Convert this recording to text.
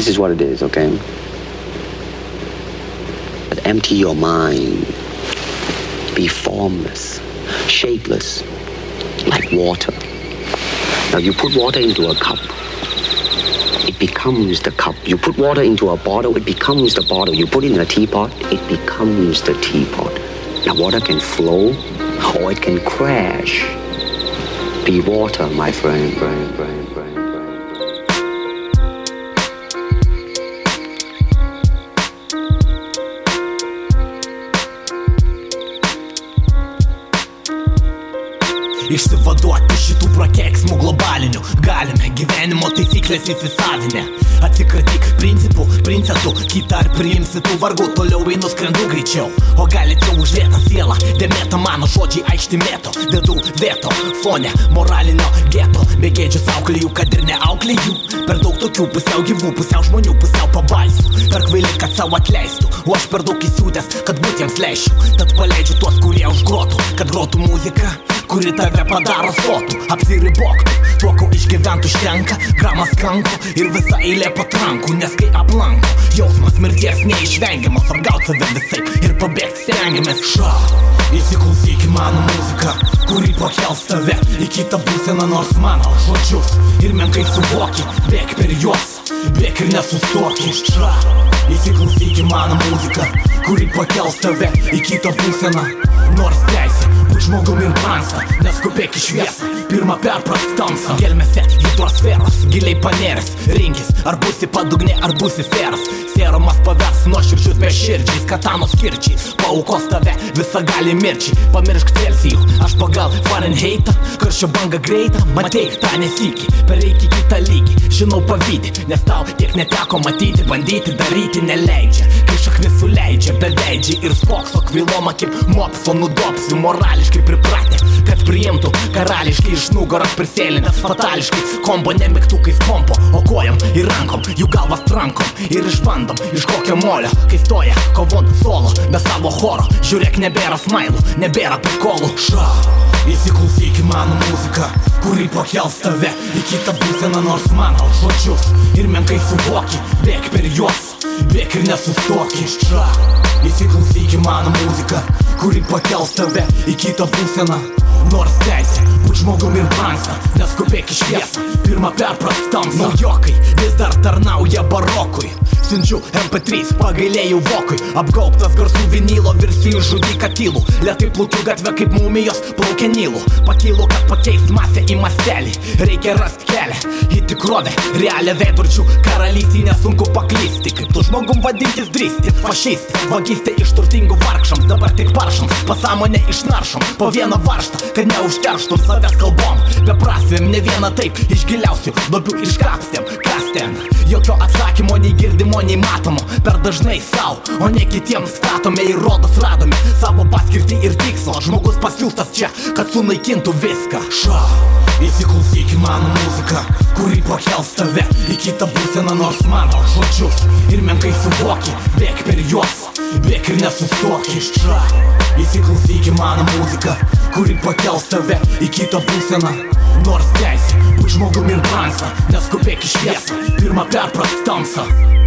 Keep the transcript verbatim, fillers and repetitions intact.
This is what it is, okay? But empty your mind. Be formless, shapeless, like water. Now you put water into a cup, it becomes the cup. You put water into a bottle, it becomes the bottle. You put it in a teapot, it becomes the teapot. Now water can flow or it can crash. Be water, my friend, friend, friend, friend. Išsivaduoti šitų prakeiksmų globalinių. Galime gyvenimo taisyklės įsisavinę. Atsikratyk principų, princetų. Kitą ar priimsi tu vargu, toliau einu skrendu greičiau. O galėčiau užlėtą sielą, dėmėta mano žodžiai aikšti mėto. Dedu vieto, fone, moralinio geto. Begėdžius auklėjų, kad ir neauklėjų. Per daug tokių pusiau gyvų, pusiau žmonių, pusiau pabaisų. Per kvaili, kad savo atleistų. O aš per daug įsiūdęs, kad būt jiems leisčiau. Tad paleidžiu tuos, kurie užgrotų. Kad grotų muzika, kuri tave padaro sotų. Apsiribok tu, tuo, ko išgyvent užtenka. Gramas kanko ir visa eilė patrankų. Nes kai aplanko, jausmas mirties neišvengiamas. Apgaut save visaip ir pabėgt stengiamės. Ša, įsiklausyk į mano muziką, kuri pakels tave į kitą būseną. Nors mano žodžius ir menkai suvoki, bėk per juos, bėk ir nesustoki. Ša, įsiklausyk į mano muziką, kuri pakels tave į kitą būseną. Nors teisė būt žmogum ir brangsta, neskubėk į šviesą, pirmą perprast tamsą. Gelmėse hidrosferos, giliai paneręs, rinkis, ar būsi padugne, ar būsi feras. Serumas pavers nuoširdžius beširdžiais, katanos kirčiais, paaukos tave visą gali mirčiai. Pamiršk Celsijų, aš pagal Fahrenheitą, karščio banga greitą, matei tą nesikį, pereik į kitą lygį. Žinau pavydį, nes tau tiek neteko matyti, bandyti daryti neleidžia. Kai šaknis suleidžia, beveidžiai ir spokso kvilom akim mopso nudopsiu. Morališkai pripratę, kad priimtų karališkai iš nugaros prisėlinęs fatališkai. Kombo ne mygtukais kompo, o kojam ir rankom, jų galvas trankom. Ir išbandom, iš kokio molio, kai stoja kovon solo, be savo choro. Žiūrėk, nebėra smailų, nebėra prikolų. Ša, įsiklausyk į mano muziką, kuri pakels tave į kitą būseną. Nors mano žodžius ir menkai suvoki, bėk per juos, bėk ir nesustoki. Ša, įsiklausyk į mano muziką, kuri pakels tave į kitą būseną. Nors teisė būt žmogum ir brangsta, neskubėk į šviesą, pirmą perprast tamsą. Naujokai vis dar tarnauja barokui, siunčiu em pe trys, pagailėjau vokui. Apgaubtas garsų vinilo, virsi į žudiką tylų. Lėtai plaukiu gatvę kaip mumijos, plaukia Nilu. Pakylu, kad pakeist masę į mastelį, reikia rast kelią į tikrovę, realią veidrodžių karalystį. Nesunku paklysti, kaip tu žmogum vadintis drįsti. Fašistė, vagystė iš turtingų vargšams, dabar tik paršams, pasąmonę išnaršom po vieną varžtą, kad neužterštum savęs kalbom beprasmėm. Ne vieną taip iš giliausių duobių iškapstėm. Kas ten? Jokio atsakymo nei girdimo, nei matomo. Per dažnai sau, o ne kitiems statome. Ir rodos radome savo paskirtį ir tikslą. Žmogus pasiūstas čia, kad sunaikintų viską. Ša, įsiklausyk į mano muziką, kuri pakels tave į kitą būseną. Nors mano žodžius ir menkai suvoki, bėk per juos, bėk ir nesustoki. Ša, įsiklausyk į mano muziką, kuri pakels tave į kitą būseną. Nors teisė būt žmogum ir brangsta, neskubėk į šviesą, pirmą perprast tamsą.